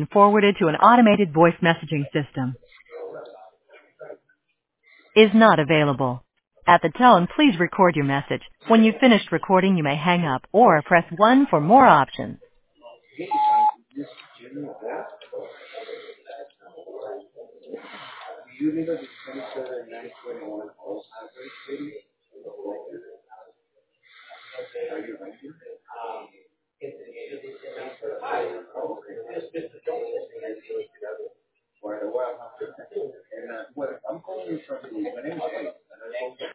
been forwarded to an automated voice messaging system. Is not available. At the tone, please record your message. When you've finished recording, you may hang up or press 1 for more options. You need a 27,921 city. Are you ready? Well, I'm calling you from the, my name is Jake.